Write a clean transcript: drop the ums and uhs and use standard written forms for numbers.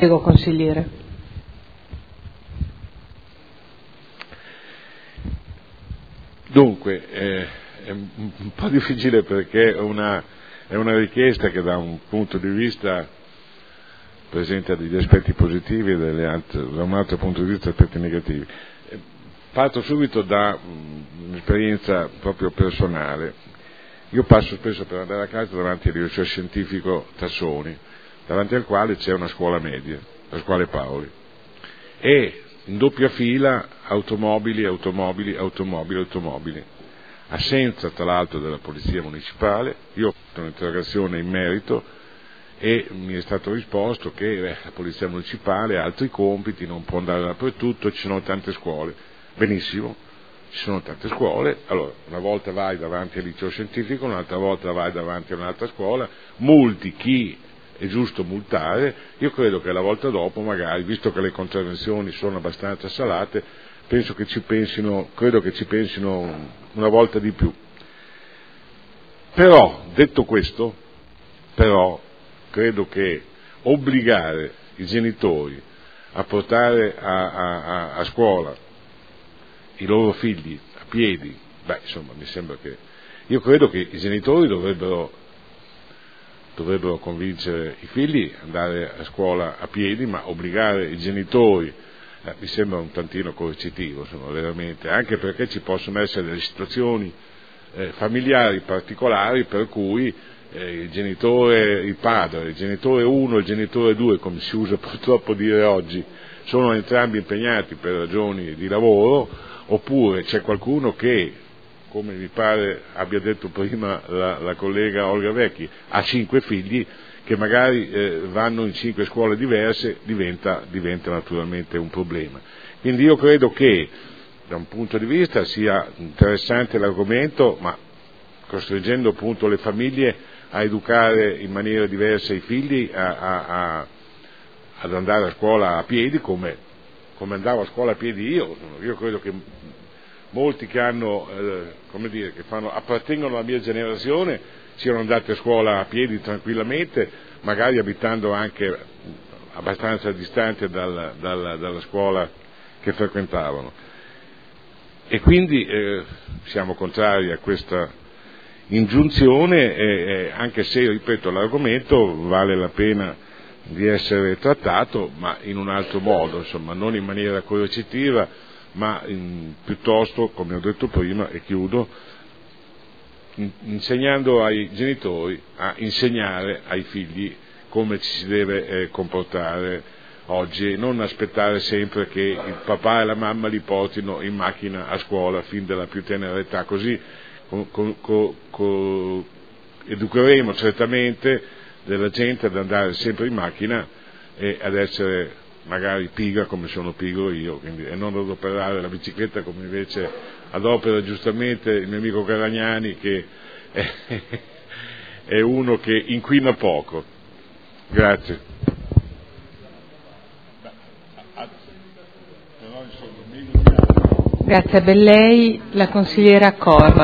Prego, consigliere. Dunque, è un po' difficile perché è una richiesta che da un punto di vista presenta degli aspetti positivi e da un altro punto di vista aspetti negativi. Parto subito da un'esperienza proprio personale. Io passo spesso per andare a casa davanti al liceo scientifico Tassoni, davanti al quale c'è una scuola media, la scuola Paoli, e in doppia fila automobili, assenza tra l'altro della polizia municipale. Io ho fatto un'interrogazione in merito e mi è stato risposto che la polizia municipale ha altri compiti, non può andare dappertutto, ci sono tante scuole. Benissimo, ci sono tante scuole, allora una volta vai davanti al liceo scientifico, un'altra volta vai davanti a un'altra scuola, multi chi è giusto multare. Io credo che la volta dopo magari, visto che le contravvenzioni sono abbastanza salate, credo che ci pensino una volta di più. Però, detto questo, credo che obbligare i genitori a portare a scuola i loro figli a piedi, mi sembra che... Io credo che i genitori dovrebbero convincere i figli ad andare a scuola a piedi, ma obbligare i genitori mi sembra un tantino coercitivo, veramente, anche perché ci possono essere delle situazioni familiari particolari per cui il padre, il genitore 1 e il genitore 2, come si usa purtroppo dire oggi, sono entrambi impegnati per ragioni di lavoro, oppure c'è qualcuno che, come mi pare abbia detto prima la collega Olga Vecchi, ha 5 figli che magari vanno in 5 scuole diverse, diventa naturalmente un problema. Quindi io credo che da un punto di vista sia interessante l'argomento, ma costringendo appunto le famiglie a educare in maniera diversa i figli ad andare a scuola a piedi come andavo a scuola a piedi io. Io credo che molti che appartengono alla mia generazione siano andati a scuola a piedi tranquillamente, magari abitando anche abbastanza distante dalla scuola che frequentavano. E quindi siamo contrari a questa ingiunzione, anche se, ripeto, l'argomento vale la pena di essere trattato, ma in un altro modo, non in maniera coercitiva, ma piuttosto, come ho detto prima, e chiudo, insegnando ai genitori a insegnare ai figli come ci si deve comportare oggi, e non aspettare sempre che il papà e la mamma li portino in macchina a scuola fin dalla più tenera età, così educheremo certamente della gente ad andare sempre in macchina e ad essere magari pigra come sono pigro io, e non adoperare la bicicletta come invece adopera giustamente il mio amico Caragnani, che è uno che inquina poco. Grazie. Grazie a lei, la consigliera Corva.